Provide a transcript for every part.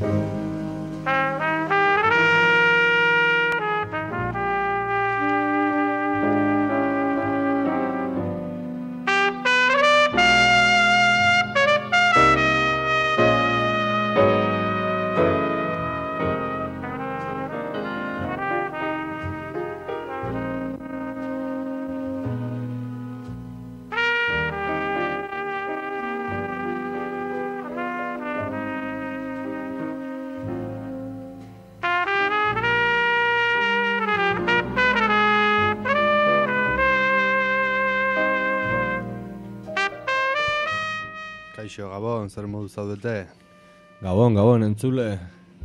Kaixo, Gabon, zer modu zaudete? Gabon, entzule.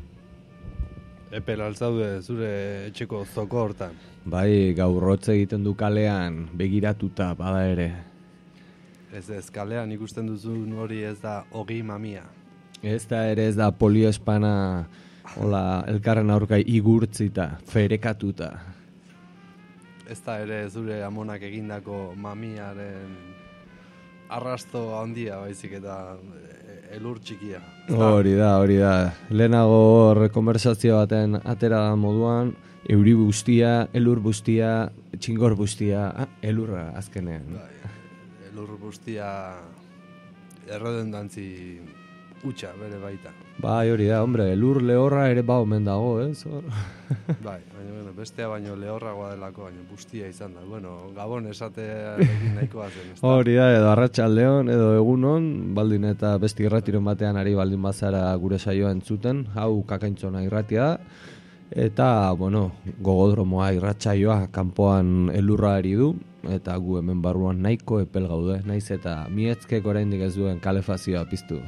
Epel altzaude zure etxeko zoko hortan. Bai, gaur rotze egiten du kalean, begiratuta, bada ere. Ez kalean ikusten duzun hori ez da ogi mamia. Ez da ere ez da polioespana, hola, elkarren aurka igurtzita, ferekatuta. Ez da ere zure amonak egindako mamiaren arrasto handia baizik eta elur txikia. Hori da. Lehenago rekonversazio baten atera da moduan, euri bustia, elur bustia, txingor bustia, elurra azkenean. Bai, elur bustia erredundantzi utxa bere baita. Bai, hori da, hombre, elur lehorra ere ba omen dago, ez? Bai, baina bestea baino lehorragoa delako, baina bustia izan da. Bueno, Gabon esatearekin nahikoa zen, ez da? Hori da, edo arratsaldeon, edo egunon, baldin eta besti irratiron batean ari baldin bazara gure saioa entzuten, hau Kakaintzona irratia da, eta, bueno, gogodromoa irratsaioa kanpoan elurra ari du, eta gu hemen barruan nahiko epel gaude, naiz eta mietzkek oraindik ez duen kalefazioa piztu.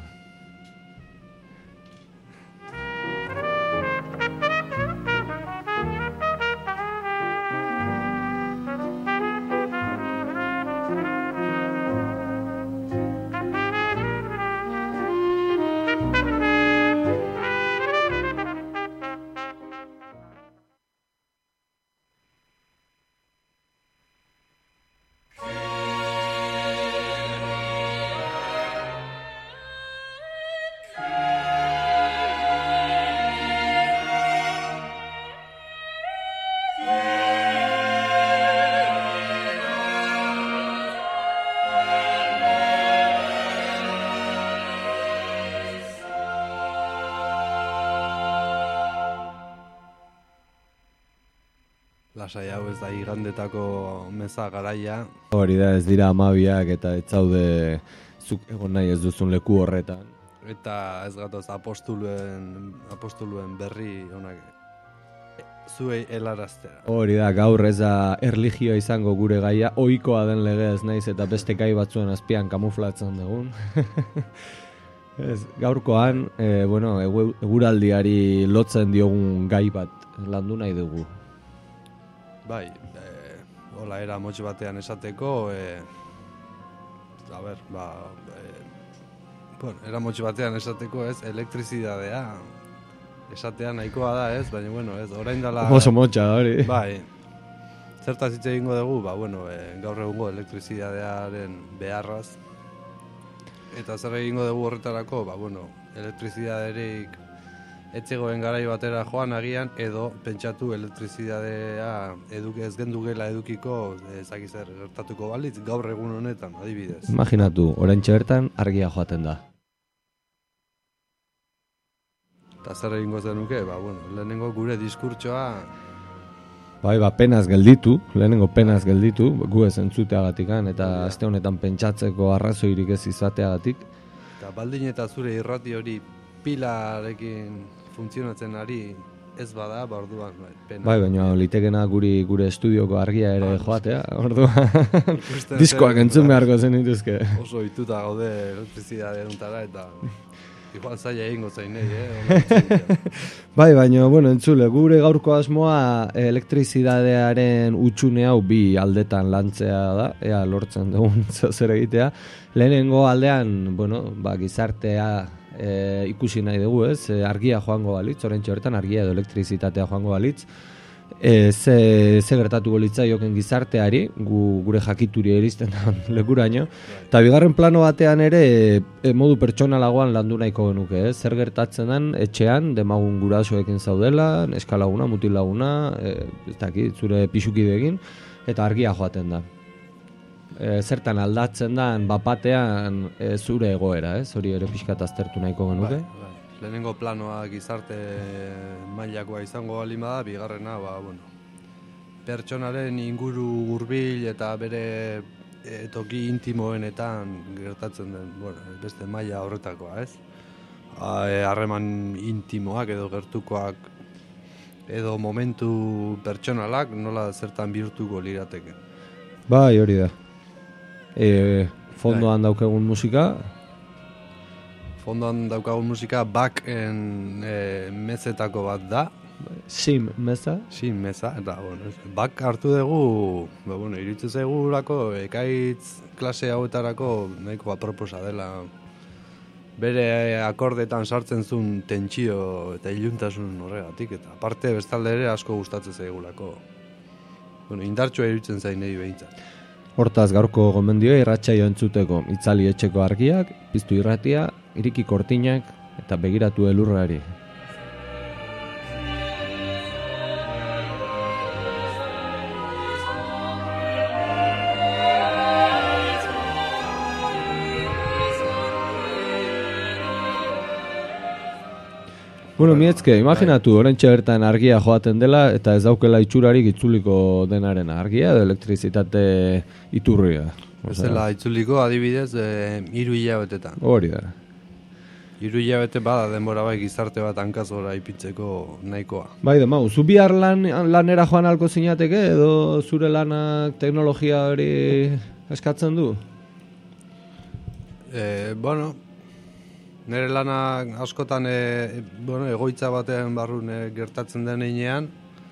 Lasai hau ez da igandetako meza garaia. Hori da, ez dira 12ak eta ez zaude zuk egon nahi ez duzun leku horretan. Eta ez gatoz apostoluen berri onak zuei helaraztera. Hori da, gaur ez da erlijioa izango gure gaia, ohikoa den lege ez naiz eta beste gai batzuen azpian kamuflatzen dugun. Gaurkoan, eguraldiari lotzen diogun gai bat landu nahi dugu. Bai, hola era motx batean esateko, era motx batean esateko ez, elektrizidadea esatea nahikoa da ez, baina bueno, ez, orain dela... Oso motxa, hori. Bai, zertaz hitz egingo dugu, gaur egungo elektrizidadearen beharraz, eta zer egingo dugu horretarako, elektrizidaderik etxegoen garai batera joan agian, edo pentsatu elektrizidadea ez gendugela edukiko, ezaki zer gertatuko balitz, gaur egun honetan, adibidez. Imaginatu, oraintxe bertan argia joaten da. Eta zer egingo zenuke, lehenengo gure diskurtsoa... Bai, penaz gelditu, gu ez entzuteagatikan, eta aste honetan pentsatzeko arrazoirik ez izateagatik. Eta baldin eta zure irrati hori pilarekin funtzionatzen ari ez bada, orduan, pena. Bai, baina litekena gure estudioko argia ere joatea, orduan diskoak entzun beharko zen dituzke. Oso ituta gaude elektrizidadea duntara eta igual zaila egingo zainei, Bai, baina, entzule, gure gaurko asmoa elektrizidadearen utxune hau bi aldetan lantzea da, ea lortzen dugun zer egitea. Lehenengo aldean, gizartea ikusi nahi dugu ez, argia joango balitz, oraintxe horretan argia edo elektrizitatea joango balitz, ze gertatuko litzaioken gizarteari, gure jakituri iristen da lekuraino, eta bigarren plano batean ere modu pertsonalagoan landu nahiko genuke, zer gertatzen den etxean, demagun gurasoekin zaudela, neskalaguna, mutilaguna, ez dakit, zure pixukideekin, eta argia joaten da. Zertan aldatzen da, bapatean zure egoera, hori ere pixkat aztertu nahiko genuke. Lehenengo planoa gizarte mailakoa izango baldin bada, bigarrena, pertsonaren inguru hurbil eta bere toki intimoenetan gertatzen den, beste maila horretakoa, ez? Harreman intimoak edo gertukoak edo momentu pertsonalak nola zertan bihurtuko lirateke. Bai, hori da. Fondoan daukagun musika, Fondoan daukagun musika Bachen mezetako bat da. Sim meza. Sim meza, eta Bach hartu dugu, iritzu zaigulako ekaitz klase hauetarako nahiko aproposa dela. Bere akordetan sartzen zuen tentsio eta iluntasun horregatik, eta aparte bestalde ere asko gustatzen zaigulako. Indartsua iruditzen zain nahi behintzat. Hortaz gaurko gomendioa irratsaio entzuteko, itzali etxeko argiak, piztu irratia, iriki kortinak eta begiratu elurrari. Mietzke, imaginatu, oraintxe bertan argia joaten dela eta ez daukela itxurarik itzuliko denaren argia edo elektrizitate iturria. Ez dela itzuliko adibidez 3 hilabetetan. Hori da. 3 hilabete bada denbora bai gizarte bat hankaz gora ipitzeko nahikoa. Bai, zu bihar lanera joan alko zinateke edo zure lanak teknologia hori eskatzen du? Nere lana askotan egoitza batean barrun gertatzen denean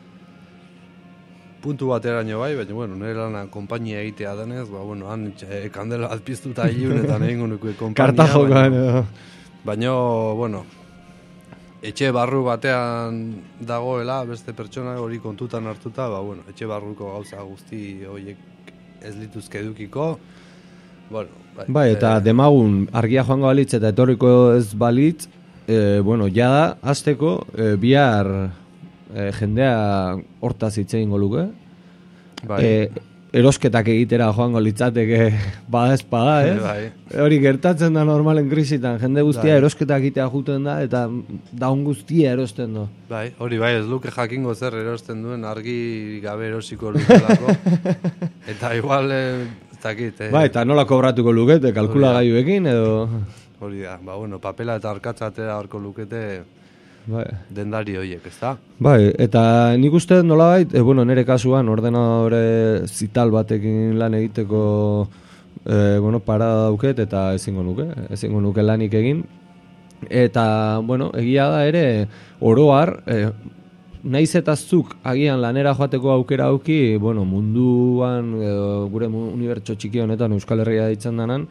puntu bateraino bai, baina nere lana konpainia egitea denez, han kandela alpiztuta ilunetan egingo nuke konpainia. Kartajokan edo. Baina, etxe barru batean dagoela, beste pertsona hori kontutan hartuta, etxe barruko gauza guzti horiek ez lituzke edukiko. Bai, eta demagun argia joango balitz eta etorriko ez balitz, jada, hasteko bihar jendea hortaz hitz egingo luke. Erosketak egitera joango litzateke bada ez bada, ez? Bai. Hori gertatzen da normalen krisitan, jende guztia erosketak egitea juten da eta daun guztia erosten du. Bai, hori ez luke jakingo zer erosten duen argi gabe erosiko lukelako. Eta igual Bai, eta nola kobratuko lukete, kalkulagailuekin edo... Hori da, papela eta arkatza atera harko lukete dendari horiek, ez da? Bai, eta nik uste nolabait, nire kasuan ordenadore zital batekin lan egiteko parada dauket eta ezingo nuke lanik egin. Eta, egia da ere, oroar, naiz eta zuk agian lanera joateko aukera auki, munduan, gure unibertso txiki honetan Euskal Herria ditzen denan,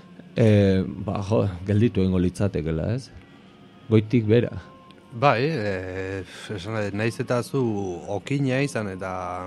gelditu egingo litzatekela, ez? Goitik bera. Bai, naiz eta zu okina izan eta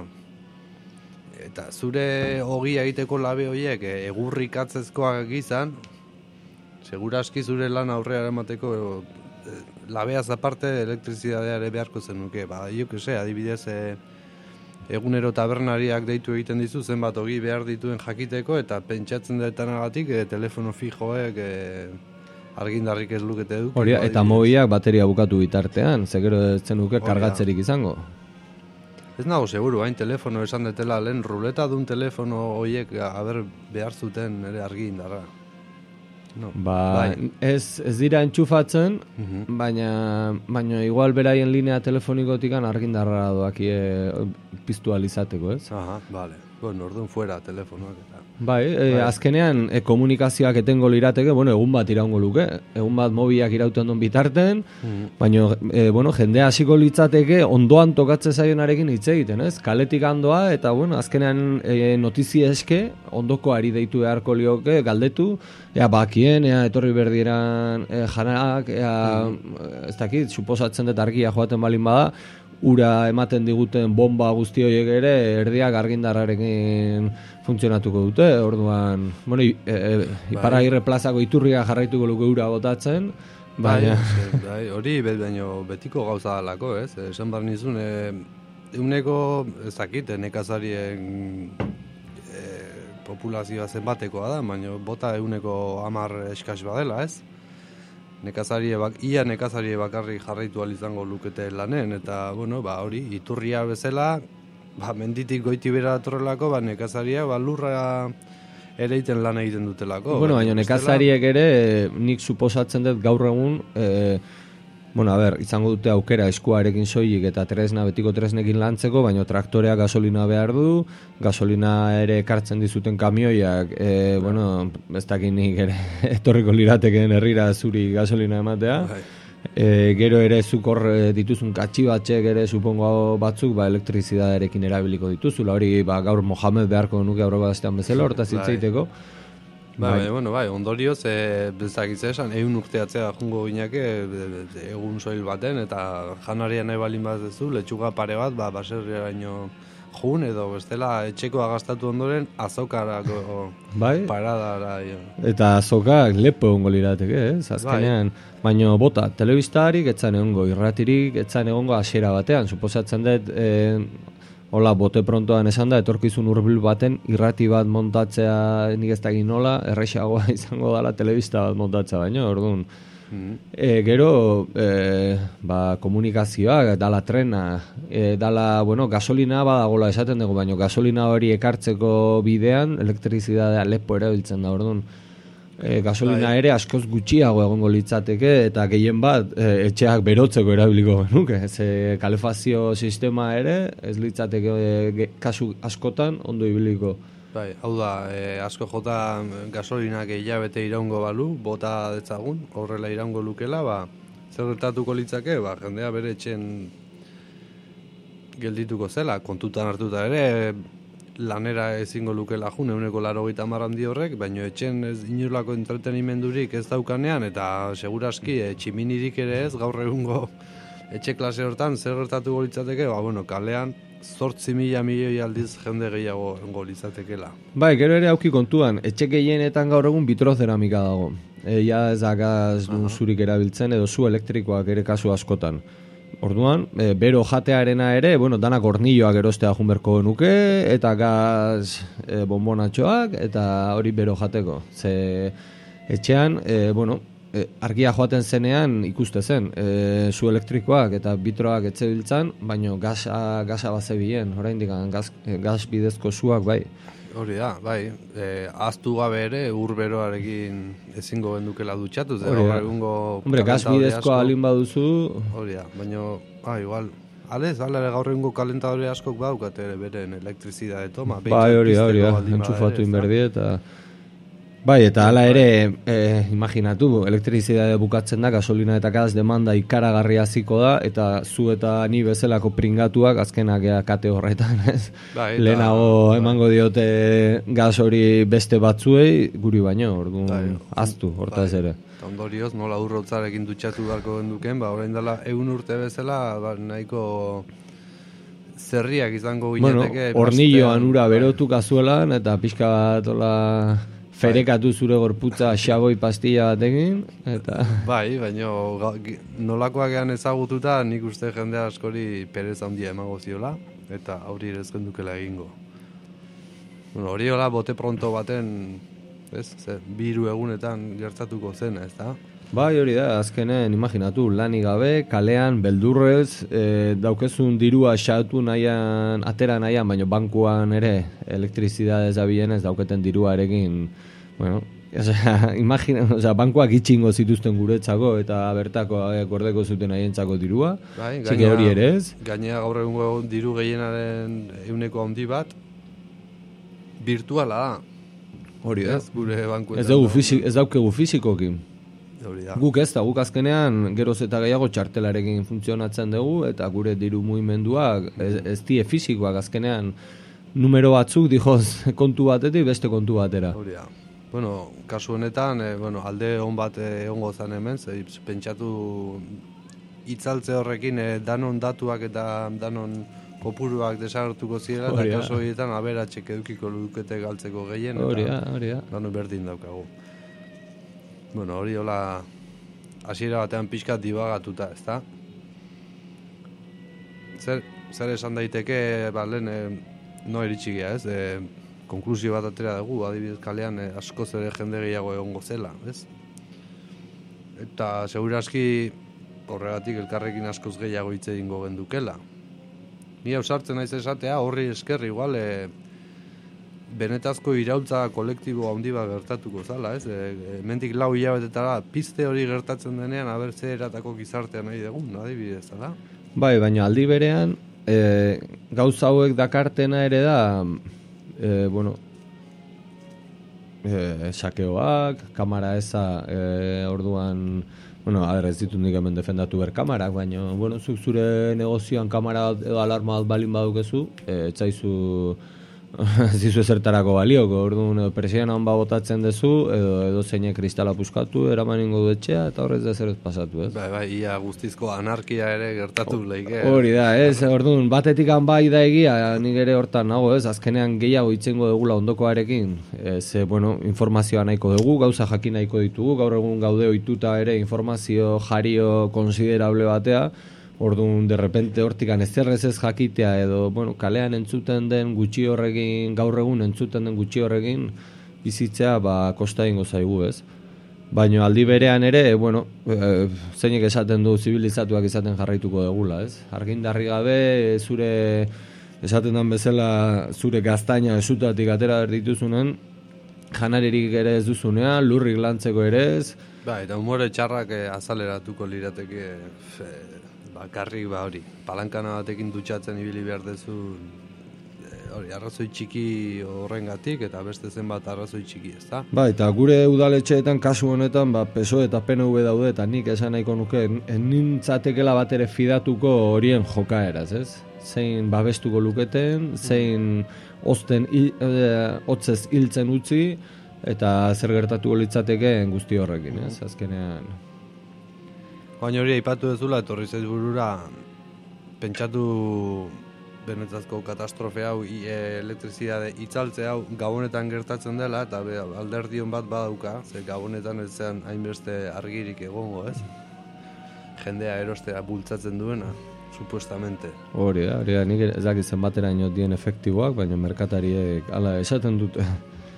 zure ogia egiteko labe horiek egurrik atzezkoak izan, seguraski zure lan aurrera emateko labeaz aparte elektrizidadea ere beharko zenuke. Adibidez, egunero tabernariak deitu egiten dizu zenbat ogi behar dituen jakiteko eta pentsatzen detanagatik telefono fijoek argindarrik ez lukete duk. Hori, eta mobiak bateria bukatu bitartean, zegero ez zenuke kargatzerik izango. Ez nago seguru, hain telefono esan detela lehen ruleta dun telefono horiek behar zuten ere argindarra. No. Ez dira entxufatzen, baina igual beraien linea telefonikotikan argindarra doaki piztu alizateko, ez? Aha, bale. Orduan fuera telefonoak eta... Azkenean komunikazioak etengo lirateke, egun bat iraungo luke, egun bat mobiak irauten don bitarten, baina, jendea hasiko litzateke ondoan tokatze zaionarekin hitz egiten, ez? Kaletik handoa, eta, azkenean notizia eske, ondoko ari deitu beharko lioke, galdetu, bakien, etorri berdieran janak, ez dakit, suposatzen dut argia joaten balin bada, ura ematen diguten bomba guzti horiek ere erdiak argindarrarekin funtzionatuko dute, orduan, bueno, Iparragirre plazako iturria jarraituko luke ura botatzen, baina... Hori baino betiko gauza dalako, ez? Esan behar nizun, euneko, ez dakit, nekazarien populazioa zenbatekoa da, baina bota euneko 10 eskas badela, ez? Ia nekazarie bakarrik jarraitu izango lukete lanen, eta, bueno, hori, iturria bezala, menditik goiti bera datorrelako, nekazaria, lurra ere iten lan egiten dutelako. Bueno, baina nekazariek ere, nik suposatzen dut gaur egun, izango dute aukera eskuarekin soilik eta betiko tresnekin lantzeko, baina traktorea gasolina behar du, gasolina ere ekartzen dizuten kamioiak, ez dakinik ere etorriko lirateken herrira zuri gasolina ematea. Gero ere zuk hor dituzun katxibatxek ere supongo batzuk elektrizidaderekin erabiliko dituzula, hori gaur Mohamed beharko nuke aurreko astean bezala, hortaz hitzeiteko. Ondorioz, bezakitza esan, 100 urteatzea jungo gineke egun soil baten, eta janaria nahi balin bat ez du, letxuga pare bat, baserriaraino jun, edo bestela etxekoa gastatu ondoren azokarako paradara. Eta azokak lepo egongo lirateke, azkenean. Baina bota, telebistarik, etzan egongo irratirik, etzan egongo hasiera batean, suposatzen dut... Hola, bote prontoan esan da, etorkizun hurbil baten irrati bat montatzea nik ez dakit nola, errexagoa izango dala telebista bat montatzea baino, orduan. Gero, komunikazioak, dala trena, dala, gasolina badagola esaten dugu, baina gasolina hori ekartzeko bidean, elektrizidadea lepo erabiltzen da, orduan. Gasolina ere askoz gutxiago egongo litzateke eta gehien bat etxeak berotzeko erabiliko genuke. Kalefazio sistema ere ez litzateke kasu askotan ondo ibiliko. Hau da, asko jota gasolinak hilabete iraungo balu, bota detzagun, horrela iraungo lukela, zer gertatuko litzake, jendea bere etxen geldituko zela, kontutan hartuta ere, lanera ezingo lukela jun, 180 handi horrek, baina etxen ez inolako entretenimendurik ez daukanean, eta seguraski tximinirik ere ez, gaur egungo etxe klase hortan, zer gertatuko litzateke, kalean 8.000 milioi aldiz jende gehiago engo litzatekela. Gero ere auki kontuan, etxe gehienetan gaur egun bitrozeramika dago. Ja ez da gaz zurik erabiltzen, edo zu elektrikoak ere kasu askotan. Orduan, bero jatearena ere, danak hornilloak erostea junberko nuke, eta gaz bombonatxoak, eta hori bero jateko. Ze etxean, argia joaten zenean ikuste zen, zu elektrikoak eta bitroak etxe biltzan, baina gaza bazebien, oraindik gaz bidezko zuak bai. Hori da, ahaztu gabe ere urberoarekin ezingo gendukela dutxatu. Hombre, gaz bidezkoa alin baduzu... Hori da, baina, igual, ere gaur egungo kalentadore askok badaukat ere beren elektrizidade toma. Hori da, entxufatu inberdi eta... Eta hala ere, imaginatu, elektrizidade bukatzen da, gasolina eta gaz demanda ikaragarria hasiko da, eta zu eta ni bezalako pringatuak azkenak kate horretan, ez? Lehenago emango diote gaz hori beste batzuei, guri baino, orduan, aztu, hortaz ere. Ondorioz, nola urrotzarekin dutxatu beharko genduken, orain dela 100 urte bezala, nahiko zerriak izango gineteke. Hornilloan ura berotu kazuelan, eta pixka bat, ferekatu zure gorputza xaboi pastilla batekin, eta... Baina nolakoak ean ezagututa nik uste jende askori perez handia emango ziola, eta hori ere ez gendukela egingo. Hori hola bote pronto baten, biru egunetan gertatuko zena, ez da? Hori da, azkenen, imaginatu, lanik gabe, kalean, beldurrez, daukezun dirua xatu nahian, atera nahian, baina bankuan ere, elektrizidadez abienez, dauketen diruarekin, bankuak itxingo zituzten guretzako, eta bertako gordeko zuten haientzako dirua, txeke hori ere ez. Gainea gaur egungo diru gehienaren 100 handi bat, virtuala da. Hori da. Gure bankuetan. Ez daukegu fizikokin. Guk ez da, guk azkenean geroz eta gehiago txartelarekin funtzionatzen dugu, eta gure diru mugimenduak ez die fizikoak azkenean numero batzuk dijoz kontu batetik beste kontu batera. Hori da. Kasu honetan, alde hon bat egongo zen hemen, pentsatu itzaltze horrekin danon datuak eta danon kopuruak desagertuko zirela, eta kaso horietan aberatxek edukiko lukete galtzeko gehien, eta danon berdin daukagu. Bueno, hori hola hasiera batean pixkat dibagatuta, ezta? Zer esan daiteke, lehen no iritsi gea, ez? Konklusio bat atera dugu, adibidez kalean askoz ere jende gehiago egongo zela, ez? Eta seguraski horregatik elkarrekin askoz gehiago hitz egingo gendukela. Ni ausartzen naiz esatea horri esker igual benetazko iraultza kolektibo handi bat gertatuko zala, ez? Hemendik 4 hilabetetara pizte hori gertatzen denean aber ze eratako gizartea nahi dugun, adibidez, da? Bai, baina aldi berean gauza hauek dakartena ere da sakeoak, kamara eza orduan, ez ditut nik hemen defendatu ber kamarak, baina, zuk zure negozioan kamara edo alarma bat balin badukezu, etzaizu zizu ezertarako balioko, orduan persiana hon botatzen dezu, edo zeinek kristala puskatu, eraman ingo du etxea, eta horrez da zer ez pasatu, ez? Bai, ia guztizko anarkia ere gertatu leike. Hori da, ez, orduan, batetik bai da egia, nik ere hortan nago, ez, azkenean gehiago itzengo dugula ondokoarekin, informazioa nahiko dugu, gauza jakin nahiko ditugu, gaur egun gaude ohituta ere informazio jario konsiderable batea, orduan, de repente hortikan ezerrez ez jakitea edo, kalean entzuten den gutxi horrekin, gaur egun entzuten den gutxi horrekin, bizitzea, kosta ingo zaigu, ez? Baina aldi berean ere, zeinek esaten du zibilizatuak izaten jarraituko degula, ez? Argindarri gabe, zure, esaten den bezala, zure gaztaina esutatik atera dituzunen, janaririk ere ez duzunean, lurrik lantzeko ere ez. Eta humore txarrak azaleratuko lirateke bakarrik hori, palankana batekin dutxatzen ibili behar dezu hori, arrazoi txiki horrengatik eta beste zenbat arrazoi txiki, ezta? Eta gure udaletxeetan kasu honetan, PSOE eta PNV daude, eta nik esan nahiko nuke, nintzatekela bat ere fidatuko horien jokaeraz, ez? Zein babestuko luketen, zein hotzez hiltzen utzi, eta zer gertatuko litzatekeen guzti horrekin, ez? Azkenean... Baina hori aipatu dezula, etorri zaiz burura, pentsatu benetazko katastrofe hau, elektrizidade itzaltze hau gabonetan gertatzen dela, eta alderdion bat badauka, ze gabonetan ez zen hainbeste argirik egongo, ez? Jendea erostea bultzatzen duena, supuestamente. Hori da, nik ez dakit zenbateraino dien efektiboak, baina merkatariek hala esaten dute.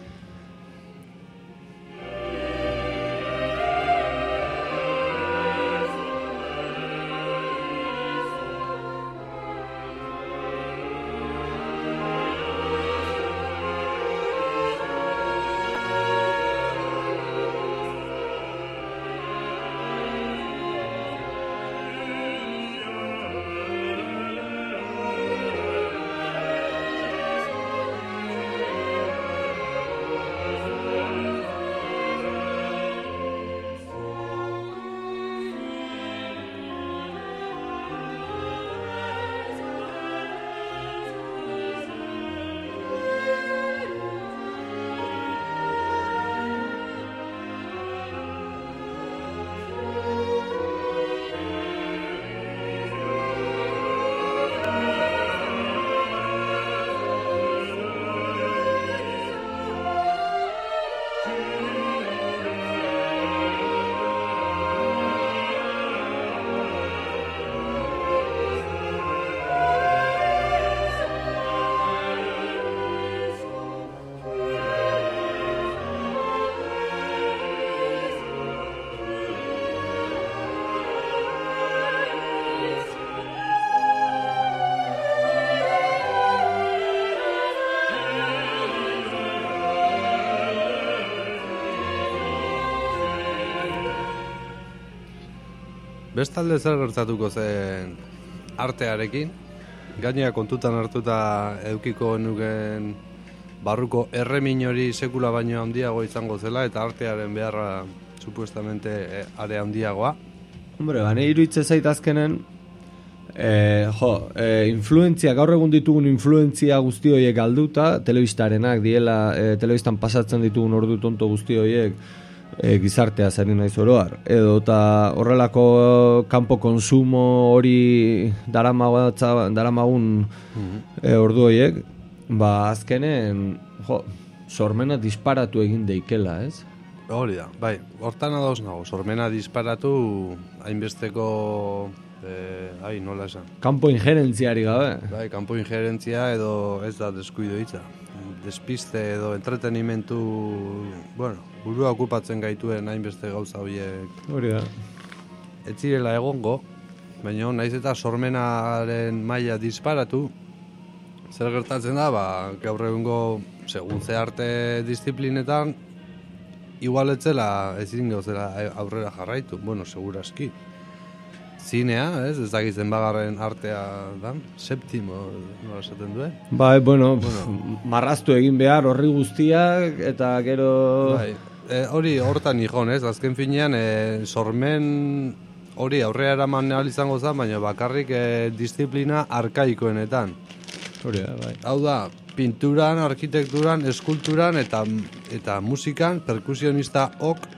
Bestalde zer gertatuko zen artearekin, gainera kontutan hartuta edukiko nuken barruko erremin hori sekula baino handiago izango zela eta artearen beharra supuestamente are handiagoa. Hombre, bane iruitze zait azkenen, influentzia, gaur egun ditugun influentzia guzti horiek galduta, telebistarenak diela, telebistan pasatzen ditugun ordu tonto guzti horiek, gizartea zari naiz oroar. Edo eta horrelako kanpo konsumo hori daramagun ordu horiek, azkenen sormena disparatu egin deikela, ez? Hori da, bai, hortan adoz nago, sormena disparatu hainbesteko, nola esan? Kanpo injerentziari gabe. Bai, kanpo injerentzia edo ez da deskuido hitza. Despiste edo entretenimentu, burua okupatzen gaituen hainbeste gauza horiek. Hori da. Ez zirela egongo, baina naiz eta sormenaren maila disparatu, zer gertatzen da, gaur egungo segun ze arte disiplinetan, igual etzela ezin gauzela aurrera jarraitu, seguraski. Zinea, ez dakitzen bagarren artea da, septimo, nola esaten duen? Bai, marraztu egin behar horri guztiak, eta gero... Bai, hori hortan nijon, ez? Azken finean, sormen hori aurrera eraman ahal izango zen, baina bakarrik disiplina arkaikoenetan. Hori da, bai. Hau da, pinturan, arkitekturan, eskulturan eta musikan, perkusionista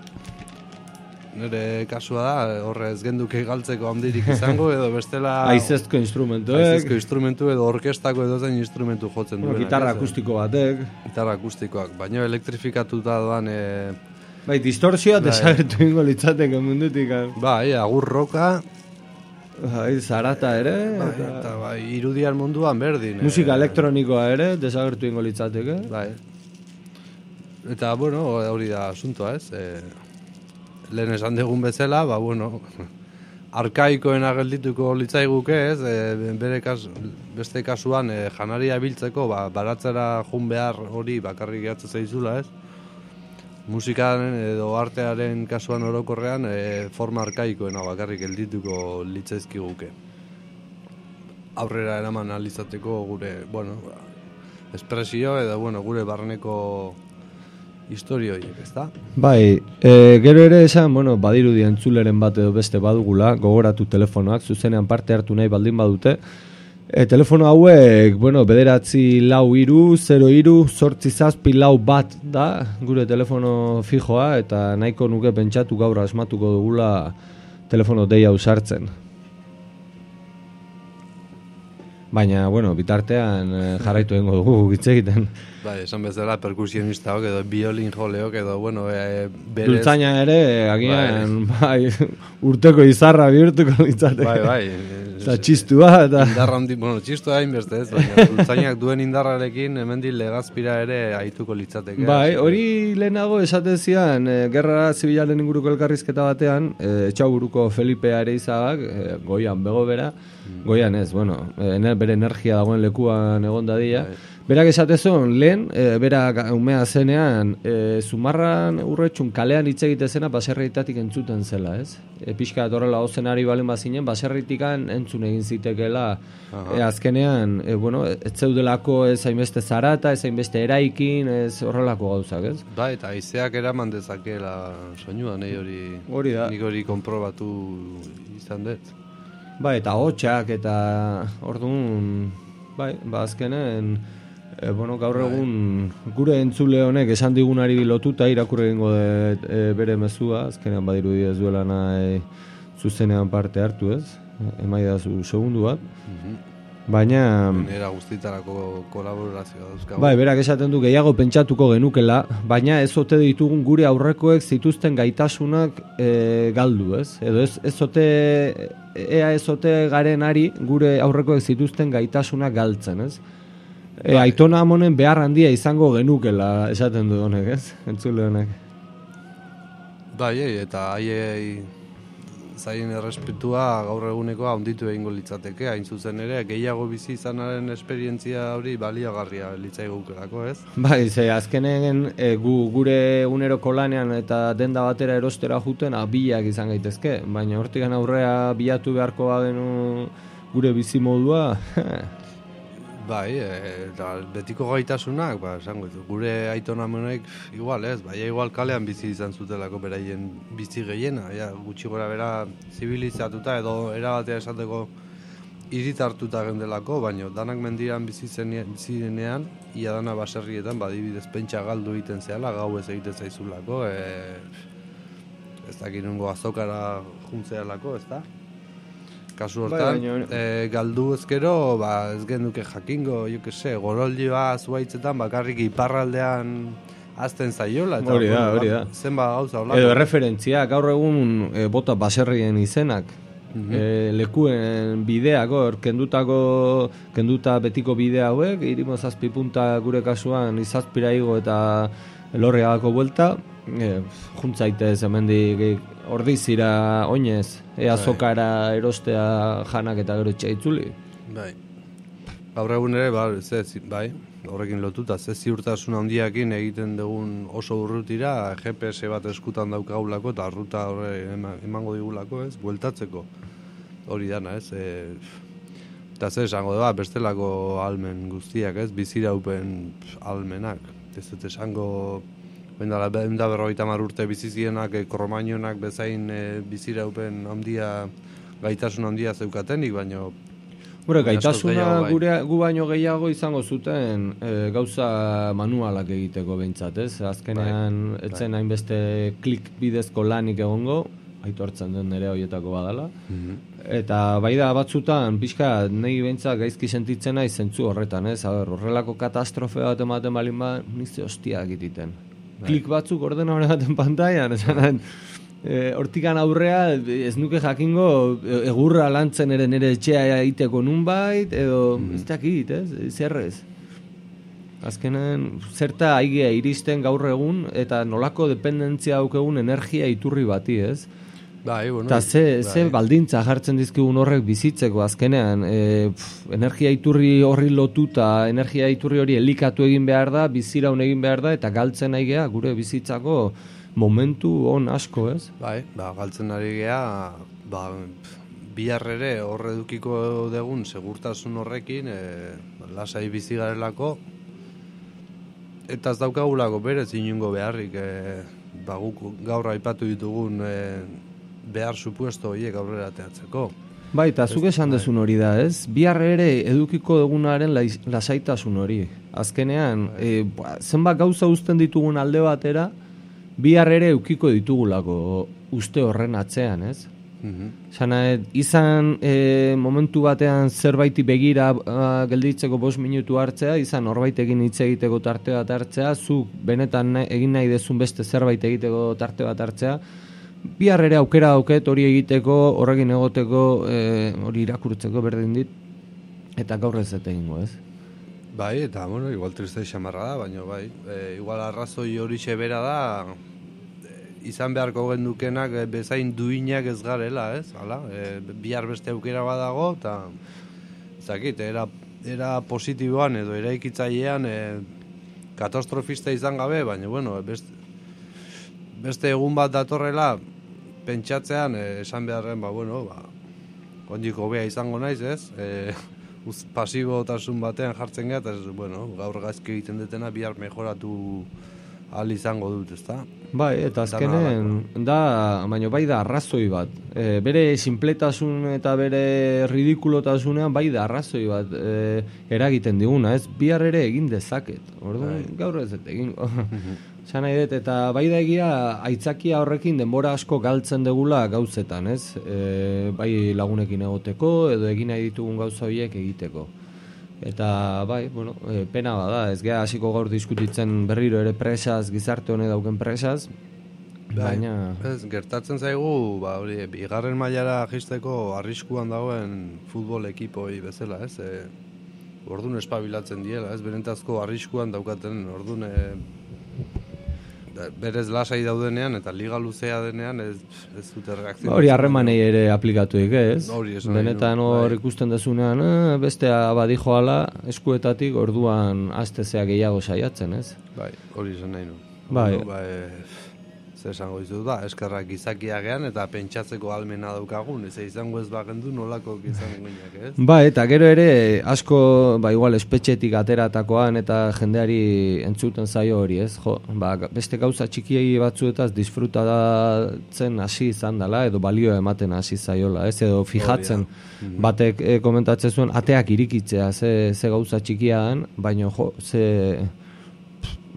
nire kasua da, horre ez genduke galtzeko handirik izango, edo bestela... Aizezko instrumentu edo orkestako edo zen instrumentu jotzen duena. Gitarra akustiko batek. Gitarra akustikoak, baina elektrifikatuta doan... Bai, distorsioa desagertu ingo litzateke mundutik. Bai, agur roka... Bai, zarata ere... Eta irudian munduan berdin. Musika elektronikoa ere desagertu ingo litzateke. Bai. Eta, hori da asuntoa, ez? Lehen esan dugun bezala, arkaikoena geldituko litzaiguke, ez? Beste kasuan janaria biltzeko, baratzera jun behar hori bakarrik gehatzen zaizula, ez? Musikaren edo artearen kasuan orokorrean forma arkaikoena bakarrik geldituko litzaizkiguke. Aurrera eraman alizateko gure, espresio edo, gure barneko historio horiek, ez da? Bai, gero ere esan, badirudi entzuleren bat edo beste badugula, gogoratu telefonoak, zuzenean parte hartu nahi baldin badute. Telefono hauek, 9-3-0-3-0-8-4 da, gure telefono fijoa, eta nahiko nuke pentsatu gaur asmatuko dugula telefono deia usartzen. Baina, bitartean jarraitu egingo dugu hitz egiten. Bai, esan bezala perkusionistak edo biolin joleok edo, berez... Dultzaina ere, agian, urteko izarra bihurtuko litzateke. Bai. Eta txistua, eta... Indarra handi, txistua hainbeste ez, baina dultzainak duen indarrarekin hemendik legazpira ere aituko litzateke. Bai, hori lehenago esaten zian, gerra zibilaren inguruko elkarrizketa batean, Etxaburuko Felipe Areizagak, goian bego bera, goian ez, bere energia dagoen lekuan egon dadila. Berak esatezon, lehen, berak umea zenean, Zumarran urretxun kalean hitz egitezena baserrietatik entzuten zela, ez? Pixka horrela ozenari balen bazinen, baserritikan entzun egin zitekela, azkenean, ez zeudelako ez hainbeste zarata, ez hainbeste eraikin, ez horrelako gauzak, ez? Ba, eta haizeak eraman dezakela soinua, nik hori konprobatu izan dut. Bai, eta hotxak, eta orduan, azkenen... gaur egun gure entzule honek esan digunari lotuta irakurri egingo bere mezua, azkenean badirudi ez duela nahi zuzenean parte hartu, ez? Emaidazu segundu bat. Baina... Era guztitarako kolaborazioa dauzkagu. Bai, berak esaten du gehiago pentsatuko genukela, baina ez ote ditugun gure aurrekoek zituzten gaitasunak galdu, ez? Edo ez ote garen ari gure aurrekoek zituzten gaitasunak galtzen, ez? Aitona Amonen behar handia izango genukela esaten du honek, ez? Entzule honek. Bai, eta haiei zaien errespetua gaur egunekoa handitu egingo litzateke, hain zuzen ere, gehiago bizi izanaren esperientzia hori baliagarria litzaigukelako, ez? Bai, azkenen gure uneroko lanean eta denda batera erostera juten abilak izan gaitezke, baina hortikan aurrea bilatu beharko bagenu gure bizi modua... Bai, eta betiko gaitasunak, esango ez, gure aitona monek igual ez, igual kalean bizi izan zutelako beraien bizi gehiena, gutxi gora bera zibilizatuta edo erabatea esateko hiritartuta gendelako, baina danak mendiran bizi zirenean, ia dana baserrietan, badibidez pentsa galdu egiten zehala, gau ez egiten zaizulako, ez dakit nungo azokara juntzealako, ez da? Kasu hortan, galdu ezkero, ez genduke jakingo, jo que se, goroldioa zuaitzetan bakarrik iparraldean azten zaiola. Hori da. Zenba gauza holako. Edo referentzia, gaur egun bota baserrien izenak. Lekuen bideak, kenduta betiko bide hauek, irimo 7 punta gure kasuan izazpira igo eta Lorriagako buelta, juntzaitez hemendik ordizira oinez, azokara erostea janak eta gero etxea itzuli. Bai. Gaur egun ere, bai, horrekin lotuta, ze ziurtasun handiakin egiten dugun oso urrutira, GPS bat eskutan daukagulako eta ruta horre emango digulako, ez, bueltatzeko. Hori dana, ez, eta ze esango da, bestelako almen guztiak, ez, biziraupen almenak. Ez dut esango, bendala, 150 urte bizizienak, kromainonak bezain biziraupen handia, gaitasun handia zeukatenik, baino Gure, gaitasuna gu baino gehiago izango zuten gauza manualak egiteko behintzat, ez? Azkenean, etzen hainbeste klik bidezko lanik egongo, aitortzen den nire horietako badala. Eta bai da batzutan, pixka, nahi behintzat gaizki sentitzen nahi zentzu horretan, ez? Horrelako katastrofe bat ematen balin ba, nizte hostia egititen. Klik batzuk ordenadore baten pantailan, esanen, hortikan aurrea ez nuke jakingo egurra lantzen ere nire etxea egiteko nunbait edo ez dakit, zerrez azkenen zerta aigea iristen gaur egun eta nolako dependentzia daukegun energia iturri bati, ez? Bai, bueno, eta ze baldintza jartzen dizkigun horrek bizitzeko azkenean energia iturri horri lotuta energia iturri hori elikatu egin behar da, biziraun egin behar da eta galtzen aigea gure bizitzako momentu on asko, ez? Bai, galtzen ari gea, bihar ere horre edukiko dugun segurtasun horrekin, lasai bizi garelako, eta ez daukagulako berez inungo beharrik, guk gaur aipatu ditugun behar supuesto horiek aurrera teatzeko. Bai, eta zuk esan dezun hori da, ez? Bihar ere edukiko dugunaren lasaitasun hori. Azkenean, zenbat gauza uzten ditugun alde batera, bihar ere eukiko ditugulako uste horren atzean, ez? Izan momentu batean zerbaiti begira gelditzeko 5 minutu hartzea, izan norbait egin hitz egiteko tarte bat hartzea, zuk benetan egin nahi dezun beste zerbait egiteko tarte bat hartzea, bihar ere aukera dauket hori egiteko, horrekin egoteko, hori irakurtzeko berdin dit, eta gaur ez dut egingo, ez? Bai, eta, bueno, igual triste xamarra da, baina bai, igual arrazoi hori xebera da, izan beharko gendukenak bezain duinak ez garela, ez? Hala, bihar beste aukera badago, eta zakit, era positiboan edo eraikitzailean katastrofista izan gabe, baina, bueno, beste egun bat datorrela, pentsatzean, esan beharren, kondiko hobea izango naiz, ez? Pasibotasun batean jartzen gara, eta bueno, gaur gaizki egiten dutena bihar mejoratu ahal izango dut, ezta? Bai, eta azkenen baina bai da arrazoi bat. Bere sinpletasun eta bere ridikulotasunean bai da arrazoi bat eragiten diguna, ez? Bihar ere egin dezaket. Orduan gaur ez dut egingo. Esan nahi dut, eta bai da egia aitzakia horrekin denbora asko galtzen degula gauzetan, ez? Bai lagunekin egoteko edo egin nahi ditugun gauza horiek egiteko. Eta bai, bueno, pena bada, ez gea hasiko gaur diskutitzen berriro ere presaz, gizarte honek dauken presaz, baina... Ez, gertatzen zaigu, hori, bigarren mailara jisteko arriskuan dagoen futbol ekipoi bezala, ez? Ordun espabilatzen diela, ez? Benetazko arriskuan daukaten, ordun berez lasai daudenean eta liga luzea denean ez dute reakzio. Hori harremanei ere aplikatuik, ez? Benetan benetan hor ikusten dezunean, bestea badijoala eskuetatik orduan astezea gehiago saiatzen, ez? Bai, hori esan nahi nu. Bai. Zer esango dizut eskerrak izakia gean eta pentsatzeko almena daukagun, ez izango ez bagendu nolako izan gineak, ez? Ba, eta gero ere asko, igual espetxetik ateratakoan eta jendeari entzuten zaio hori, ez? Beste gauza txikiei batzuetaz disfrutatzen hasi izan dela, edo balio ematen hasi zaiola, ez? Edo fijatzen, batek komentatzen zuen, ateak irikitzea, ze gauza txikiaan, baina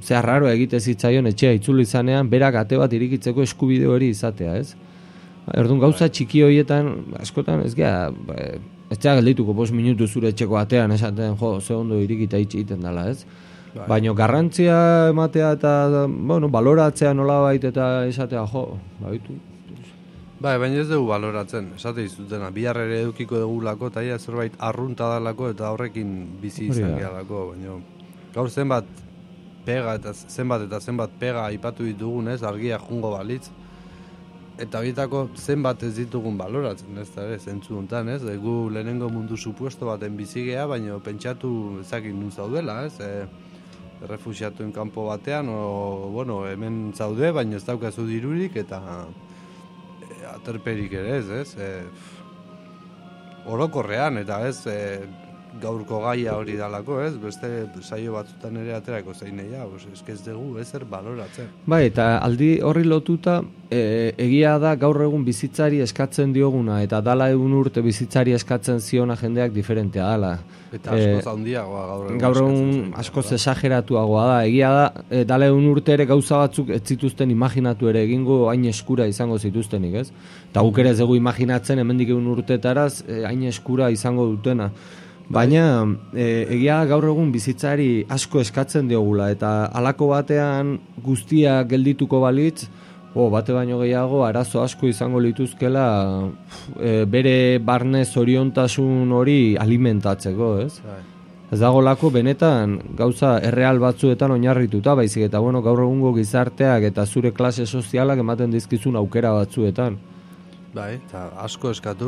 zea raro egite zitzaion etxea itzuli izanean, berak ate bat irikitzeko eskubide hori izatea, ez? Erdun gauza txiki horietan, askotan ez gea, etxea geldituko 5 minutu zure etxeko atean esaten, ze ondo irikita itxi egiten dela, ez? Baina garrantzia ematea eta, baloratzea nolabait eta esatea, baitu. Baina ez dugu baloratzen, esate izutena, bihar ere edukiko dugulako, eta ia zerbait arrunta dalako eta horrekin bizi izan gehalako, baina gaur zenbat pega eta zenbat pega aipatu ditugunez, argia jungo balitz, eta horietako zenbat ez ditugun baloratzen, ez da ere, zentzu honetan, ez? Gu lehenengo mundu supuesto baten bizigea, baina pentsatu ezakin nun zaudela, ez? Refuxiatuen kanpo batean, hemen zaude, baina ez daukazu dirurik, eta aterperik ere ez? Orokorrean, eta ez, gaurko gaia hori dalako, ez? Beste saio batzutan ere aterako zeineia, ez dugu ezer baloratzen. Bai, eta aldi horri lotuta, egia da gaur egun bizitzari eskatzen dioguna, eta dala egun urte bizitzari eskatzen ziona jendeak diferentea dala. Eta askoz handiagoa gaur egun askoz esageratuagoa da. Egia da, dala egun urte ere gauza batzuk ez zituzten imaginatu ere egingo hain eskura izango zituztenik, ez? Eta guk ere ez dugu imaginatzen hemendik egun urtetaraz hain eskura izango dutena. Baina egia gaur egun bizitzari asko eskatzen diogula, eta halako batean guztia geldituko balitz, bate baino gehiago arazo asko izango lituzkela bere barne zoriontasun hori alimentatzeko, ez? Ez dagolako benetan gauza erreal batzuetan oinarrituta, baizik eta gaur egungo gizarteak eta zure klase sozialak ematen dizkizun aukera batzuetan. Bai, eta asko eskatu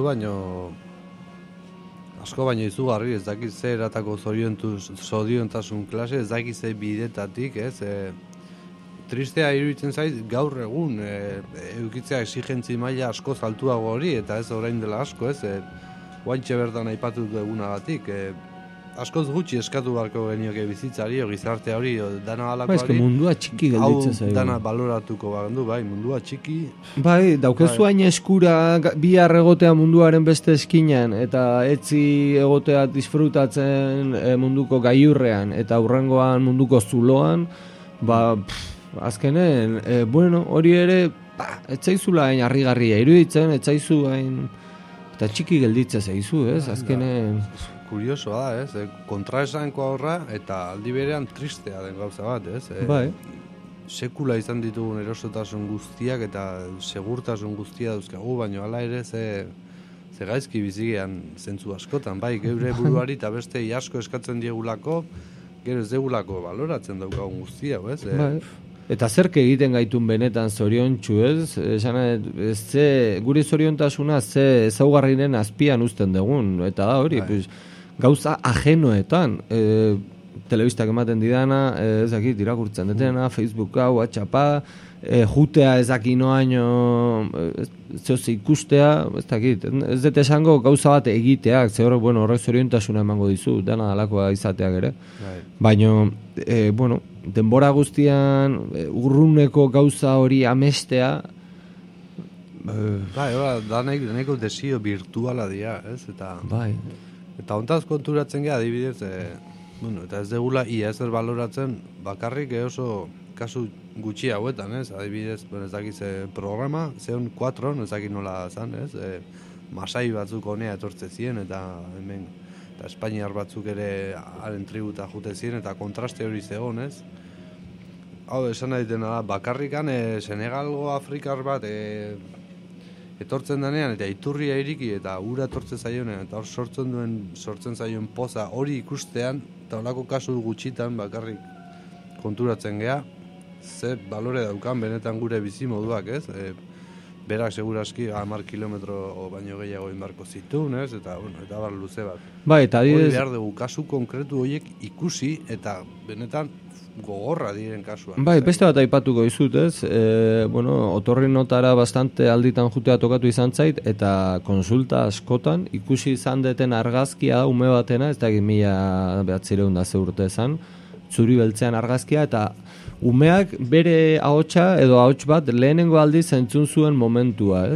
baino izugarri, ez dakit ze eratako zoriontasun klase, ez dakit ze bidetatik, ez? Tristea iruditzen zait gaur egun eukitzea exigentzi maila asko altuago hori, eta ez orain dela asko, ez? Guantxe bertan aipatu dugunagatik, askoz gutxi eskatu barko genioke bizitzari, gizarte hori, dana alako hori. Mundua txiki gelditzen zaigu. Dana baloratuko bagendu, bai, mundua txiki. Bai, daukezu hain eskura bihar egotea munduaren beste eskinan, eta etzi egotea disfrutatzen munduko gailurrean, eta hurrengoan munduko zuloan, azkenen, hori ere, etzaizula hain harrigarria iruditzen, etzaizu hain, eta txiki gelditze zaizu, ez? Azkenen... Kuriosoa da, ez? Kontraesanko horra, eta aldi berean tristea den gauza bat, ez? Bai. Sekula izan ditugun erosotasun guztiak eta segurtasun guztia dauzkagu, baina hala ere ze gaizki bizigean zentzu askotan, bai, geure buruari eta beste asko eskatzen diegulako, gero ez degulako baloratzen daukagun guztia, ez? Bai. Eta zerk egiten gaitun benetan zoriontsu, ez? Gure zoriontasuna ze ezaugarrinen azpian uzten dugun, eta da hori, gauza ajenoetan, telebistak ematen didana, ez dakit, irakurtzen detena, Facebooka, WhatsAppa, jutea ez dakit noaino, zehoz ikustea, ez dakit, ez dut esango gauza bat egiteak, horrek zoriontasuna emango dizu, dena dalakoa izateak ere. Baina, denbora guztian urruneko gauza hori amestea, da nahiko desio virtuala dira, ez? Eta hontaz konturatzen geha, adibidez, eta ez degula ia ezer baloratzen bakarrik oso kasu gutxi hauetan, ez? Adibidez, ez dakiz programa, zeon 4, ez dakit nola zan, ez? Masai batzuk honea etortze ziren, eta hemen eta Espainiar batzuk ere haren tributa jute ziren, eta kontraste hori zegoen, ez? Hau, esan nahi dena da, bakarrikan Senegalgo Afrikar bat etortzen denean, eta iturria iriki, eta ura etortzen zaionean, eta hor sortzen zaion poza hori ikustean, eta holako kasu gutxitan bakarrik konturatzen gea, ze balore daukan benetan gure bizi moduak, ez? Berak seguraski 10 kilometro baino gehiago inbarko zituen, ez? Eta bar luze bat. Bai, eta hori behar dugu, kasu konkretu horiek ikusi, eta benetan gogorra diren kasuan. Bai, beste bat aipatuko izut, ez? Otorri notara bastante alditan jutea tokatu izan zait, eta konsulta askotan ikusi izan deten argazkia da ume batena, ez da 1900 urte ezan, zuri beltzean argazkia, eta umeak bere ahotsa edo ahots bat lehenengo aldiz entzun zuen momentua, ez?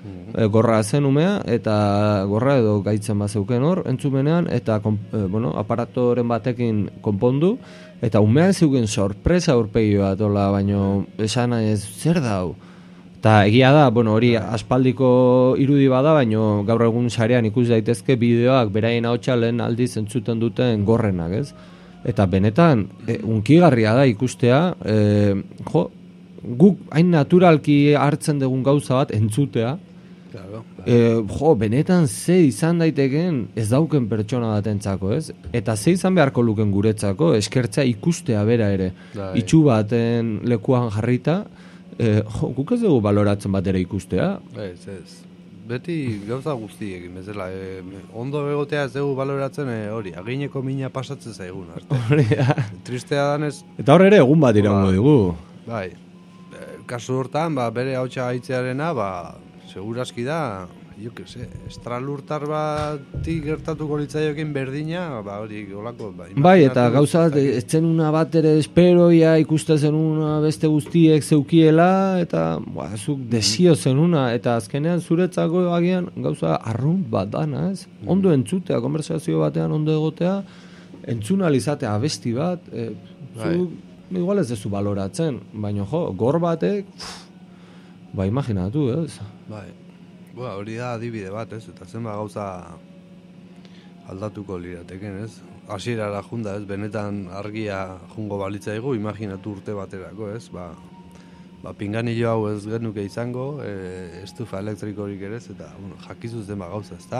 gorra zen umea, eta gorra edo gaitzen bazeuken hor, entzumenean, eta aparatoren batekin konpondu, eta umea zeuken sorpresa aurpegi bat, baino esan ez zer da hau. Eta egia da, hori aspaldiko irudi bada, baino gaur egun sarean ikus daitezke bideoak beraien ahotsa lehen aldiz entzuten duten gorrenak, ez? Eta benetan, unkigarria da ikustea, guk hain naturalki hartzen dugun gauza bat entzutea, benetan ze izan daiteken ez dauken pertsona batentzako, ez? Eta ze izan beharko luken guretzako, eskertzea ikustea bera ere. Itxu baten lekuan jarrita, guk ez dugu baloratzen bat ere ikustea. Ez. Beti gauza guztiekin, bezala. Ondo egotea ez dugu baloratzen hori, agineko mina pasatzen zaigun. Tristea danez... Eta hor ere egun bat iraungo digu. Bai, kasu hortan, bere hautsa gaitzearena, segurazki da, estralurtar batik gertatuko litzaiokin berdina, hori olako... Bai, eta gauza, etzen una bat ere esperoia ikuste zen una beste guztiek zeukiela, eta zuk desio zen una, eta azkenean zuretzako agian gauza arrunt bat dana, ez? Ondo entzutea, konversazio batean ondo egotea, entzunalizatea abesti bat, zuk igual ez dezu baloratzen, baina gor batek, imaginatu, ez? Bai. Hori da adibide bat, ez? Eta zenba gauza aldatuko lirateken, ez? Hasierara junda, ez? Benetan argia jungo balitzaigu, imaginatu urte baterako, ez? Pinganillo hau ez genuke izango, estufa elektrikorik ere, eta jakizu zenba gauza, ez da?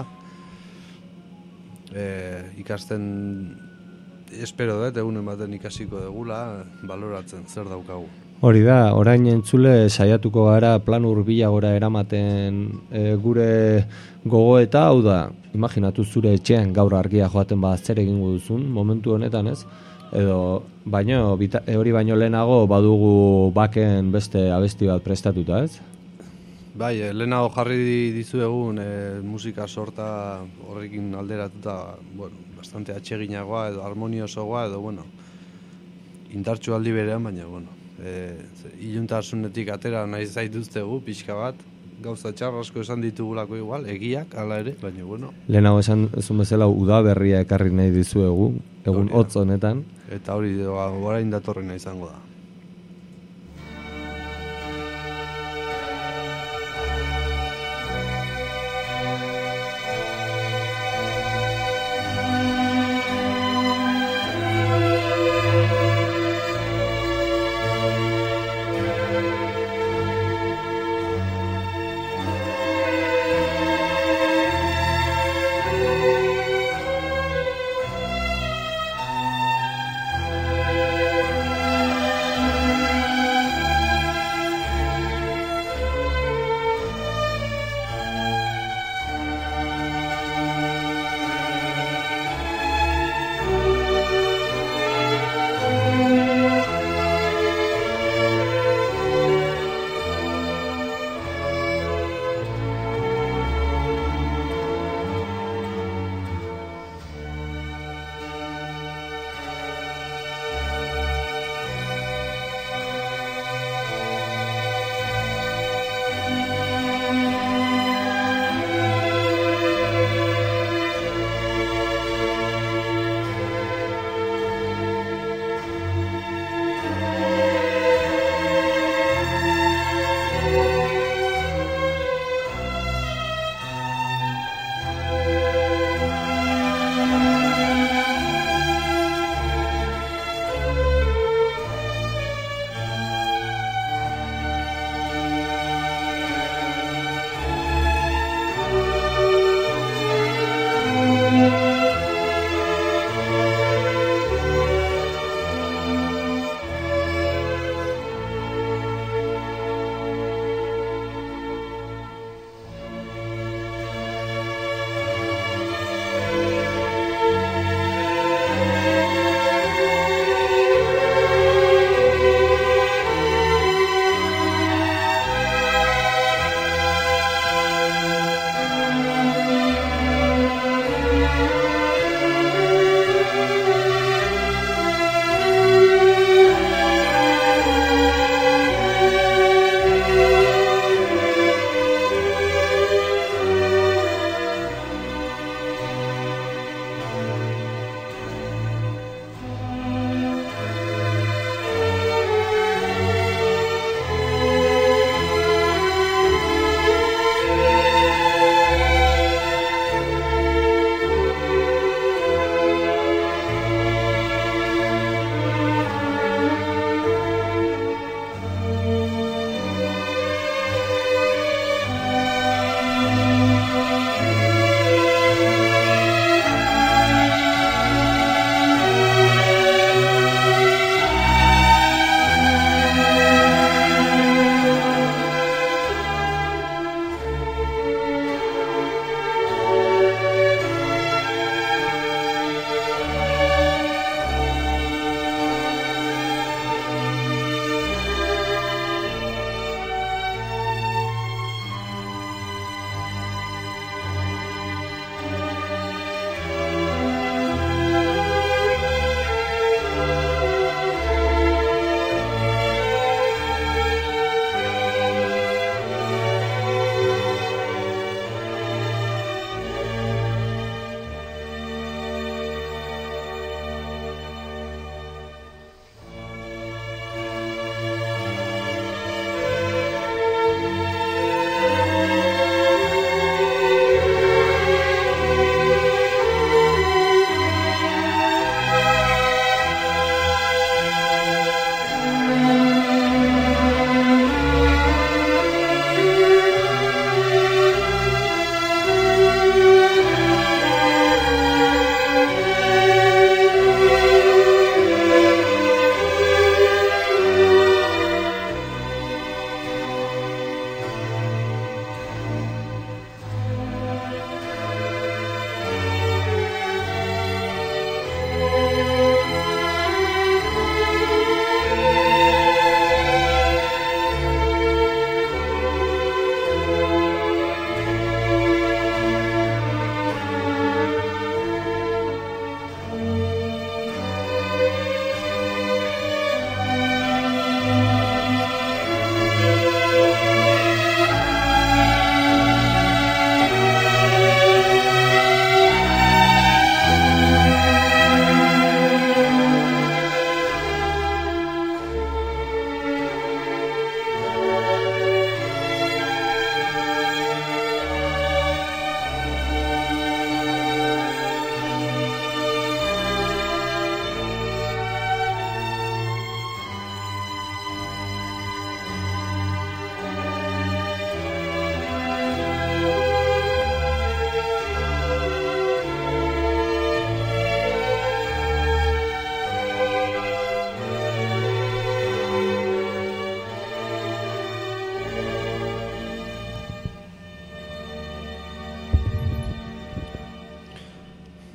Ikasten, espero dut, egunen baten ikasiko degula, baloratzen zer daukagu. Hori da, orain entzule saiatuko gara plan hurbilagora eramaten gure gogoeta, hau da, imaginatu zure etxean gaur argia joaten zer egingo duzun, momentu honetan, ez? Edo, hori baino lehenago badugu baken beste abesti bat prestatuta, ez? Bai, lehenago jarri dizuegun musika sorta horrekin alderatuta, bastante atseginagoa edo harmoniosoagoa edo, indartsu aldi berean, baina, iluntasunetik atera nahi zaituztegu, pixka bat, gauza txar asko esan ditugulako igual, egiak, ala ere, baina, Lehenago esan ezun bezala udaberria ekarri nahi dizuegu, egun hotz honetan. Eta hori, orain datorrena izango da.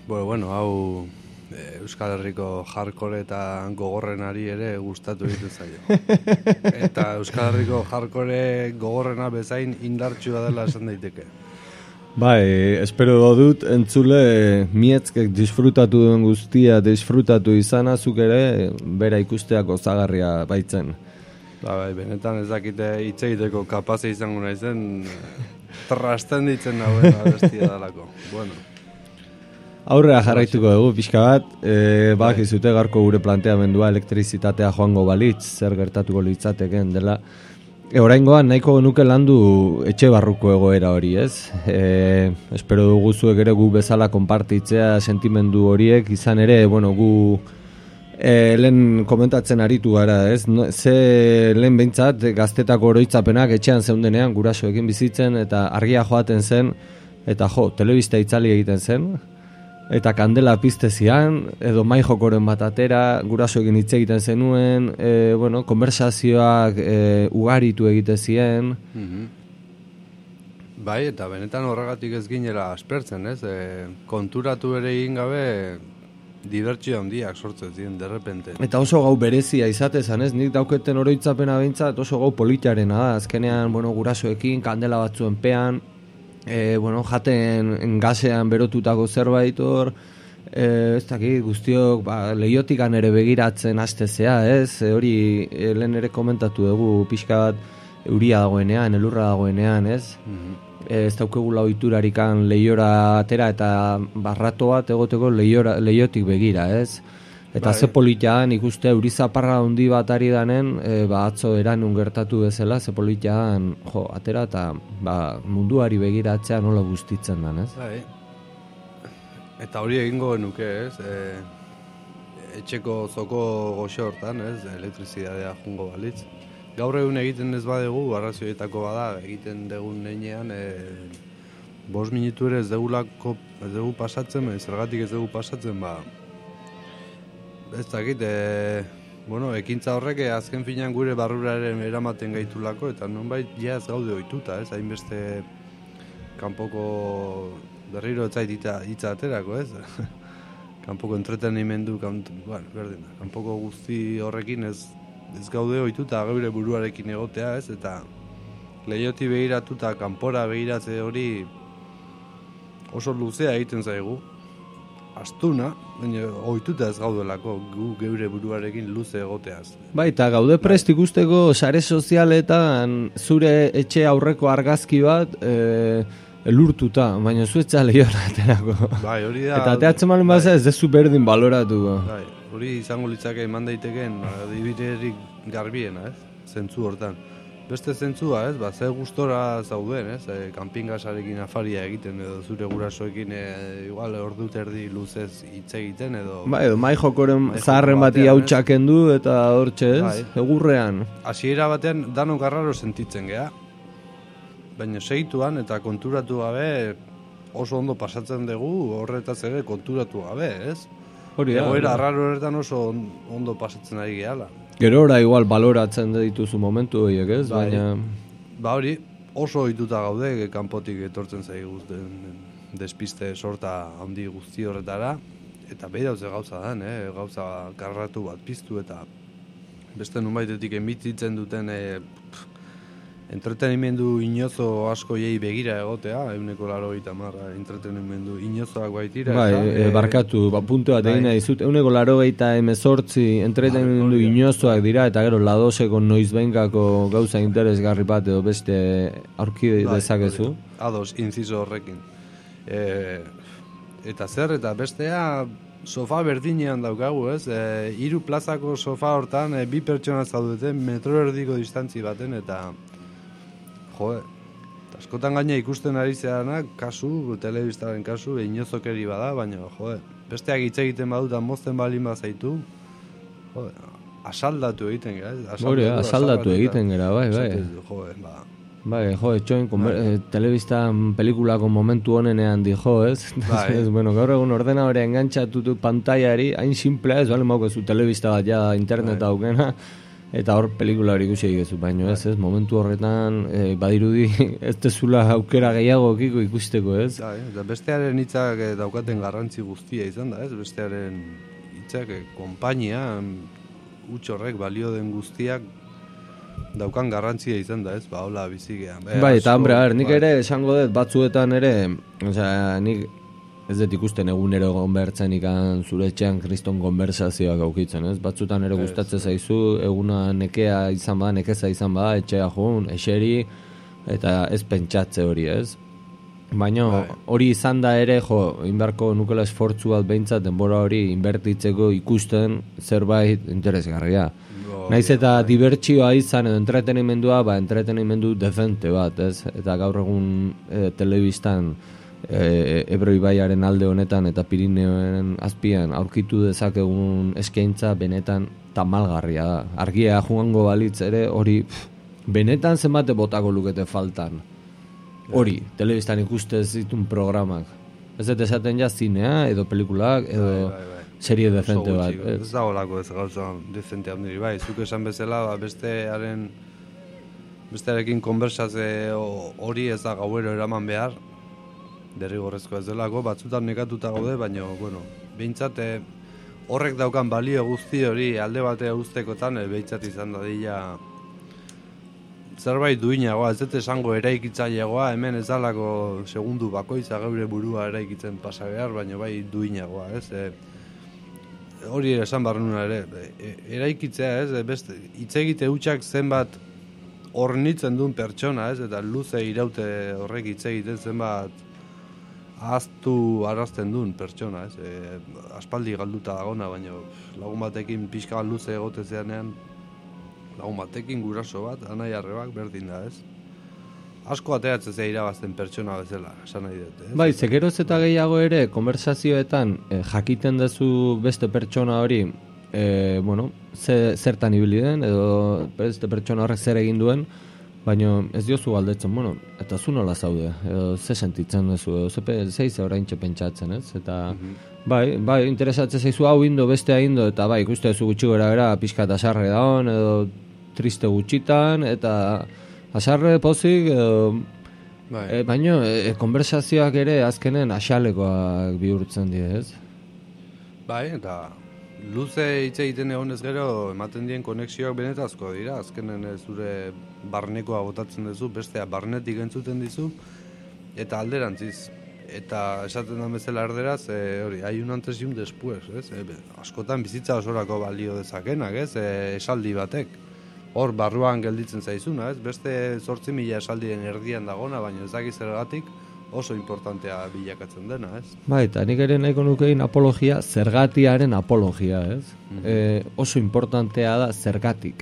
Bueno, hau Euskal Herriko hardcore eta gogorrenari ere gustatu egiten zaio. Eta Euskal Herriko hardcore gogorrena bezain indartsua dela esan daiteke. Bai, espero dut entzule mietzkek disfrutatu duen guztia disfrutatu izana, zuk ere bera ikusteako zagarria baitzen. Bai, benetan ez dakite hitz egiteko kapaze izango naizen trasten ditzen nagoen abestia dalako. Bueno. Aurrea jarraituko dugu pixka bat, bakizute gaurko gure planteamendua elektrizitatea joango balitz, zer gertatuko litzateken dela. Oraingoan nahiko genuke landu etxe barruko egoera hori, ez? Espero dugu zuek ere gu bezala konpartitzea sentimendu horiek, izan ere, bueno, gu lehen komentatzen aritu gara, ez? Ze lehen behintzat gaztetako oroitzapenak etxean zeundenean gurasoekin bizitzen eta argia joaten zen, eta telebista itzali egiten zen, eta kandela piztezian, edo mai jokoren bat atera, gurasoekin hitz egiten zenuen, konversazioak ugaritu egite zien. Bai, eta benetan horregatik ez ginela aspertzen, ez? Konturatu ere egin gabe dibertsio handiak sortzen ziren, derrepente. Eta oso gau berezia izatezan, ez? Nik dauketen oroitzapena behintzat oso gau politiarena da. Azkenean, gurasoekin, kandela batzuen pean, jaten gasean berotutako zerbait hor, ez dakit guztiok lehiotikan ere begiratzen hastezea, ez? Hori lehen ere komentatu dugu pixka bat euria dagoenean, elurra dagoenean, ez? Ez daukegula ohiturarikan lehiora atera eta barrato bat egoteko lehiotik begira, ez? Eta ze politaan ikuste eurizaparra handi bat ari danen, atzo eranun gertatu bezala, ze politaan atera eta munduari begiratzea nola bustitzen dan, ez? Bai. Eta hori egingo genuke, ez? Etxeko zoko goxo hortan, ez? Elektrizidadea jungo balitz. Gaur egun egiten ez badegu, arrazioetako bada, egiten degun neinean, 5 minutu ere ez dugu pasatzen, zergatik ez dugu pasatzen, ez dakit, ekintza horrek azken finean gure barruraren eramaten gaitulako, eta nonbait ja ez gaude ohituta, ez? Hainbeste kanpoko berriro ez zait hitza aterako, ez? Kanpoko entretenimendu, kanpoko guzti horrekin ez gaude ohituta gure buruarekin egotea, ez? Eta lehioti begiratuta kanpora begiratze hori oso luzea egiten zaigu. Astuna, baina ohituta ez gaudelako geure buruarekin luze egoteaz. Bai, eta gaude prest ikusteko sare sozialetan zure etxe aurreko argazki bat elurtuta, baina zuetza lehiora aterako. Bai, hori da. Eta ateatzen malen baza ez dezu berdin baloratu. Bai, hori izango litzake eman daiteken adibiderik garbiena, ez? Zentzu hortan. Beste zentzua, ez? Ze gustora zauden, ez? Kanpingasarekin afaria egiten edo zure gurasoekin igual ordu terdi luzez hitz egiten edo... Bai, edo mai jokoren zaharren bati hautsaken du eta hortxe, ez? Egurrean. Hasiera batean danok arraro sentitzen gea. Baina segituan eta konturatu gabe oso ondo pasatzen dugu, horretaz ere konturatu gabe, ez? Hori da. Egoera arraro horretan oso ondo pasatzen ari gehala. Gerora igual baloratzen dituzu momentu horiek, ez? Bai. Baina... hori oso ohituta gaude kanpotik etortzen zaigu despiste sorta handi guzti horretara, eta behi dauze gauza dan, gauza karratu bat piztu eta beste nunbaitetik emititzen duten entretenimendu inozo asko jei begira egotea, 180 entretenimendu inozoak baitira. Bai, barkatu, puntu bat egin nahi zut, 188 entretenimendu inozoak dira, eta gero ladoseko noizbehinkako gauza interesgarri bat edo beste aurki dezakezu. Ados, inciso horrekin. Eta zer, eta bestea sofa berdinean daukagu, ez? 3 plazako sofa hortan 2 pertsona zaudeten metro erdiko distantzi baten, eta askotan gaina ikusten ari zeanak, telebistaren kasu, inozokeri bada, baina, besteak hitz egiten baduta mozten balin bazaitu, asaldatu egiten gara. Asaldatu egiten gara, bai. Bai, etxoen, telebistan pelikulako momentu honenean dijo, ez? Gaur egun ordenadore engantzatutu pantaiari, hain simplea ez, bale maukezu telebista bat ja internet aukena, Eta hor pelikula hori ikusi egizu, baina ez, momentu horretan badirudi ez tezula aukera gehiago ikusteko, ez? Eta bestearen hitzak daukaten garrantzi guztia izan da, ez? Bestearen hitzak konpainia, huts horrek balio den guztiak daukan garrantzia izan da, ez? Hola bizigean. Bai, eta hombre, nik ere esango dut batzuetan ere, nik ez dut ikusten egunero egon behartzen ikan zure etxean kriston konversazioak aukitzen, ez? Batzutan ere gustatzen zaizu, eguna nekea izan bada, nekeza izan bada, etxea jun, eseri, eta ez pentsatze hori, ez? Baina hori izan da ere, inbarko nukela esfortzu bat behintzat denbora hori inbertitzeko ikusten zerbait interesgarria. Naiz eta dibertsioa izan edo entretenimendua, entretenimendu dezente bat, ez? Eta gaur egun telebistan Ebro ibaiaren alde honetan eta Pirineoen azpian aurkitu dezakegun eskaintza benetan tamalgarria da. Argia joango balitz ere hori benetan zenbate botako lukete faltan. Hori, telebistan ikustez ditun programak. Ez dut esaten ja zinea edo pelikulak edo serie dezente bat. Ez da holako ez gauza dezente handiri, bai. Zuk esan bezala bestearekin konversatze hori ez da gauero eraman behar. Derrigorrezko ez delako, batzutan nekatuta gaude, baina, behintzat horrek daukan balio guzti hori alde batea uztekotan, behintzat izan dadila zerbait duinagoa, ez dut esango eraikitzaileagoa, hemen ez dalako segundu bakoitza geure burua eraikitzen pasa behar, baina bai duinagoa, ez? Hori esan behar nuna ere, eraikitzea, ez? Beste, hitzegite hutsak zenbat hornitzen duen pertsona, ez? Eta luze iraute horrek hitzegiten zenbat ahaztu arazten duen pertsona, ez? Aspaldi galduta dagona, baina lagun batekin pixka bat luze egote zeanean, lagun batekin guraso bat, anai arrebak berdin da, ez? Asko ateratzen zea irabazten pertsona bezala, esan nahi dut, ez? Bai, zekeroz eta gehiago ere, konversazioetan jakiten duzu beste pertsona hori, zertan ibili den, edo beste pertsona horrek zer egin duen, baina ez diozu galdetzen, eta zu nola zaude, edo ze sentitzen duzu, edo ze oraintxe pentsatzen, ez? Eta, bai, interesatzen zaizu hau indo, bestea indo, eta bai, ikuste duzu gutxi gara pixka eta asarre daun, edo triste gutxitan, eta asarre pozik, edo... baina, konversazioak ere azkenen asalekoak bihurtzen dira, ez? Bai, eta... Luze hitz egiten egonez gero ematen dien konexioak benetazko dira, azkenen zure barnekoa botatzen duzu, bestea barnetik entzuten dizu, eta alderantziz. Eta esaten da bezala erderaz, hori, hai un antes y un después, ez? Askotan bizitza osorako balio dezakenak, ez? Esaldi batek. Hor barruan gelditzen zaizuna, ez? Beste 8.000 esaldien erdian dagona, baina ez dakiz zergatik oso importantea bilakatzen dena, ez? Bai, eta nik ere nahiko nukein apologia, zergatiaren apologia, ez? Oso importantea da zergatik.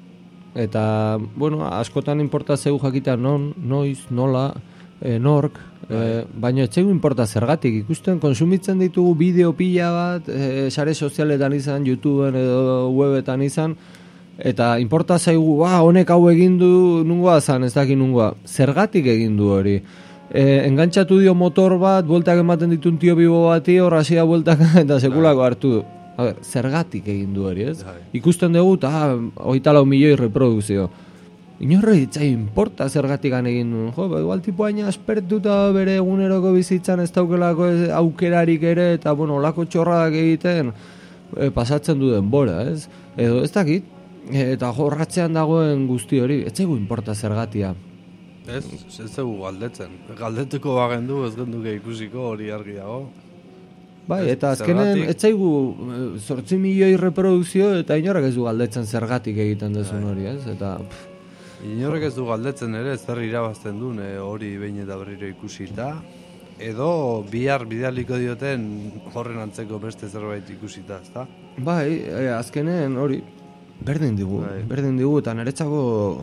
Eta, askotan importa zeu jakitea non, noiz, nola, nork, baina ez zeu importa zergatik. Ikusten konsumitzen ditugu bideo pila bat, sare sozialetan izan, YouTubeen edo webetan izan, eta importa zaigu, honek hau egin du, nungoa zan, ez daki nungoa. Zergatik egin du hori. Engantzatu dio motor bat, bueltak ematen ditun tio bibo bati, horra zia bueltak eta sekulako hartu du. Zergatik egin du hori, ez? Ikusten dugu, 24 milioi reprodukzio. Inorre ditzai importa zergatik egin du. Igual tipo haina aspertuta bere eguneroko bizitzan ez daukelako aukerarik ere, eta olako txorradak egiten pasatzen du denbora, ez? Edo ez dakit, eta jorratzean dagoen guzti hori, ez zaigu importa zergatia. Ez zegu galdetzen. Galdetuko bagendu, ez genduke ikusiko hori argi dago. Bai, eta azkenen, ez zaigu 8 milioi reprodukzio eta inorrek ez du galdetzen zergatik egiten dezun hori, ez? Eta... Inorrek ez du galdetzen ere, zer irabazten duen hori behin eta berriro ikusita. Edo bihar bidaliko dioten horren antzeko beste zerbait ikusita, ezta? Bai, azkenen hori... Berdin digu, eta niretzako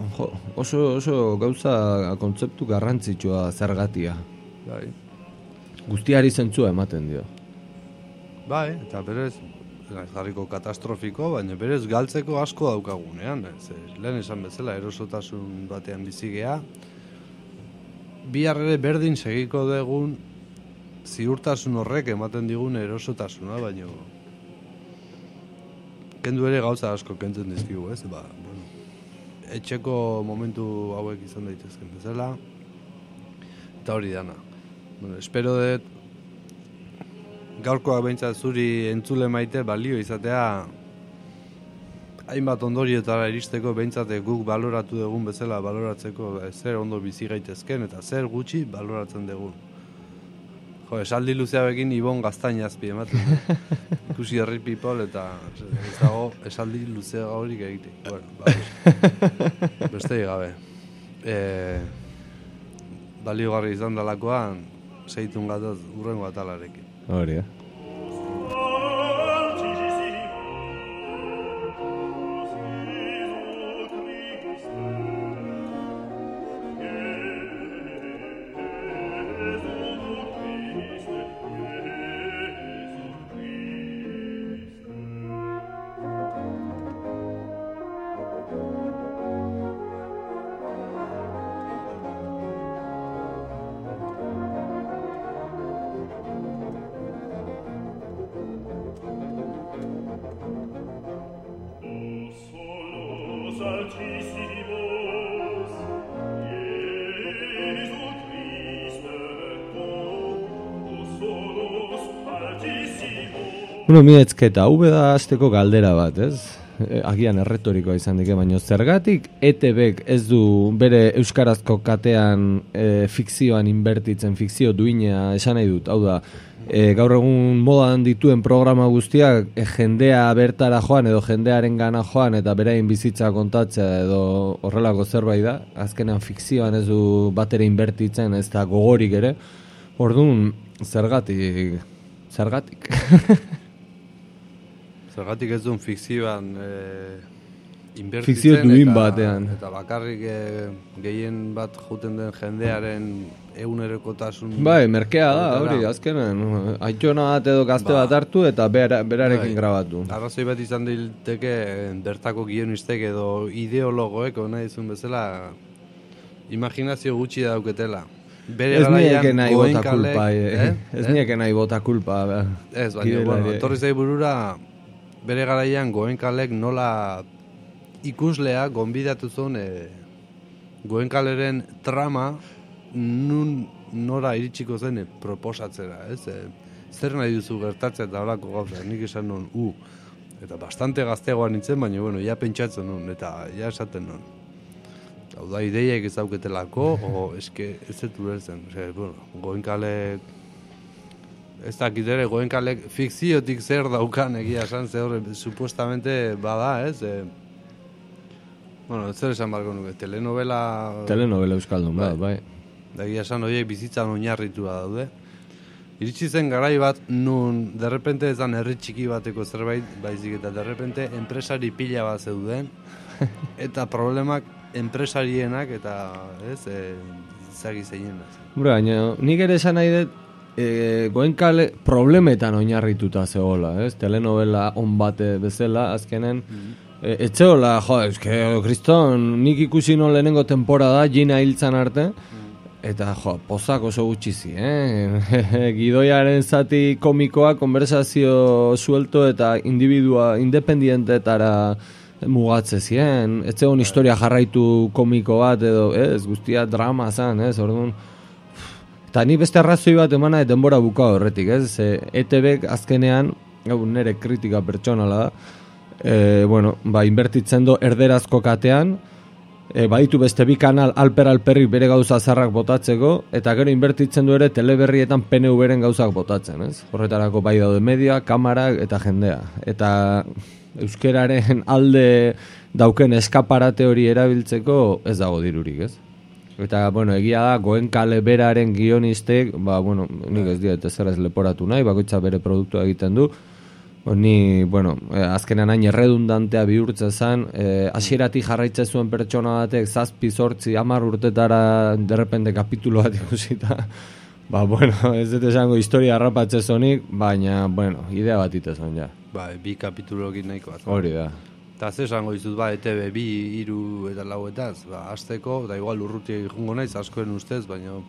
oso gauza kontzeptu garrantzitsua zergatia. Bai. Guztiari zentzua ematen dio. Bai, eta berez, jarriko katastrofiko, baina berez galtzeko asko daukagunean. Lehen esan bezala, erosotasun batean bizigea. Bihar ere berdin segiko dugun ziurtasun horrek ematen digun erosotasuna, baina... kendu ere gauza asko kentzen dizkigu, ez? Ba, bueno, etxeko momentu hauek izan daitezken bezala, eta hori dana. Bueno, espero dut gaurkoa behintzat zuri entzule maite balio izatea hainbat ondoriotara iristeko behintzat guk baloratu dugun bezala baloratzeko zer ondo bizi gaitezken eta zer gutxi baloratzen dugun. Jo, esaldi luzeabekin Ibon Gaztainazpi ematen du. Ikusi herri people eta ez dago esaldi luzea horik egitek. Bueno, ba, beste gabe. Baliogarri izan dalakoan, seitun gatoz urrengo atalarekin. Hori, Bueno, miretzketa, da hasteko galdera bat, ez? Agian erretorikoa izan dike, baina zergatik ETBek ez du bere euskarazko katean fikzioan inbertitzen, fikzio duina esan nahi dut, hau da, gaur egun modan dituen programa guztiak jendea bertara joan edo jendearen gana joan eta berain bizitza kontatzea edo horrelako zerbait da, azkenean fikzioan ez du batere inbertitzen, ez da gogorik ere, orduan zergatik? Zergatik ez duen fikzioan inbertitzen fikzio duin batean. Eta bakarrik gehien bat juten den jendearen egunerokotasun. Bai, merkea da, hori, azkenan. Aitona bat edo gazte bat hartu eta berarekin grabatu. Arrazoi bat izan dilteke bertako guionistek edo ideologoek, nahi dizun bezala, imaginazio gutxi dauketela. Ez nieke nahi bota kulpa, ez nieke nahi bota kulpa. Ez, baina, bueno, etorri zai burura, bere garaian Goenkalek nola ikuslea gonbidatu zuen Goenkaleren trama nora iritsiko zen proposatzera, ez? Zer nahi duzu gertatzea eta horako gauza, nik esan nuen, eta bastante gazteagoan nintzen, baina, bueno, ja pentsatzen nuen, eta ja esaten nuen. Hau da, ideiak ez dauketelako, eske ez dut ulertzen. Bueno, Goenkalek, ez dakit ere, Goenkalek fikziotik zer daukan egia esan, zer supuestamente bada, ez? Bueno, zer esan barko nuke, telenovela euskaldun, bai. Egia esan horiek bizitzan oinarritua daude. Iritsi zen garai bat, nun derrepente ezan herri txiki bateko zerbait, baizik eta derrepente enpresari pila bat zeuden, eta problemak enpresarienak eta zagi zeinenaz. Baina, nik ere esan nahi dut, Goenkale problemetan oinarrituta zegoela, ez? Telenovela on bate bezala, azkenen, etxeola, kriston, nik ikusi non lehenengo temporada, Gina hiltzan arte, eta, pozak oso gutxizi, Gidoiaren zati komikoa, konversazio suelto eta individua independientetara mugatze zien, ez zegoen historia jarraitu komiko bat edo, ez, guztia drama zan, ez, orduan. Eta ni beste arrazoi bat emana denbora buka horretik, ez, ETBek azkenean, nire kritika pertsonala da, inbertitzen do erderazko katean, baditu beste bi kanal alperrik bere gauza zarrak botatzeko, eta gero inbertitzen du ere teleberrietan PNV-ren gauzak botatzen, ez, horretarako bai daude media, kamarak eta jendea, eta euskeraren alde dauken eskaparate hori erabiltzeko ez dago dirurik, ez? Eta, egia da, Goenkale beraren guionistek, nik ez diet ezer ez leporatu nahi, bakoitza bere produktua egiten du, ni, azkenean hain erredundantea bihurtzen zen, hasieratik jarraitzen zuen pertsona batek, 7, 8, 10 urtetara derrepende kapitulo bat ikusita, ez dut esango historia harrapatze zonik, baina, idea bat itezan, ja. Bi kapitulokin nahiko bat. Hori da. Eta ze esango dizut, ETB 2, 3 eta 4, hasteko, da igual urruti jungo naiz, askoen ustez, baina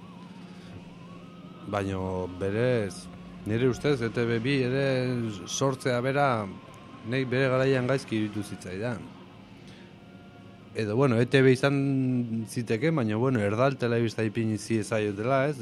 berez, nire ustez, ETB 2 ere sortzea bera, Nek bere garaian gaizki iruditu zitzaidan. Edo, bueno, ETB izan ziteke, baina, bueno, erdal telebista ipini ziezaiotela, ez?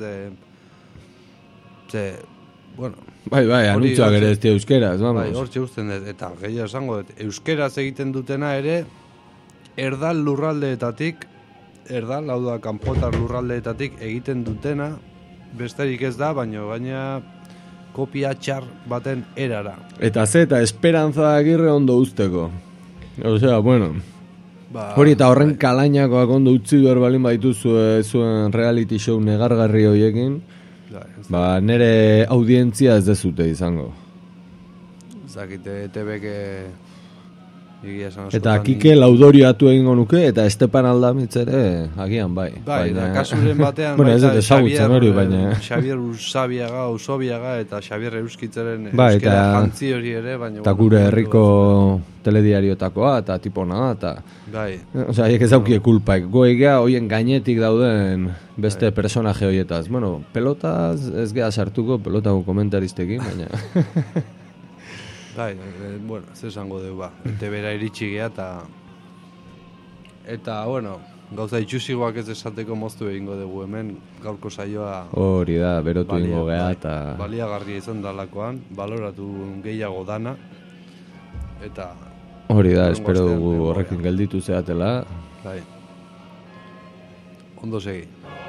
Bueno... Bai, anutxoak ere ez euskeraz, vamos. Bai, hortxe usten dut, eta gehiago esango dut, euskeraz egiten dutena ere, erdal lurraldeetatik, hau da, kanpotar lurraldeetatik egiten dutena, besterik ez da, baina kopia txar baten erara. Eta Esperanza Agirre ondo usteko. Osea, bueno... Hori eta horren kalainakoak ondo utzi behar balin baitu zuen reality show negargarri horiekin, nere audientzia ez dezute izango. Zakite, ETB-ke... Eta Kike laudoriatu egingo nuke, eta Estepan Aldamitz ere agian bai. Bai, da kasuren batean... Bueno, ez dut ezagutzen hori, baina... Xabier Usabiaga, eta Xabier Euskitzeren euskera jantzi hori ere, baina... Eta gure herriko telediariotakoa, eta tipona, eta... Bai. Osea, haiek ez daukie kulpaik. Goegea hoien gainetik dauden beste personaje horietaz. Bueno, pelotaz ez geha sartuko, pelotako komentaristekin, baina... Bai, bueno, ez esango dugu, ETB-ra iritsi geha, eta, bueno, gauza itxusigoak ez esateko moztu egingo dugu hemen, gaurko saioa... Hori da, berotu ingo geha, eta... Baliagarria izan dalakoan, baloratu gehiago dana, eta... Hori da, espero dugu horrekin gelditu zeatela. Bai. Ondo segi.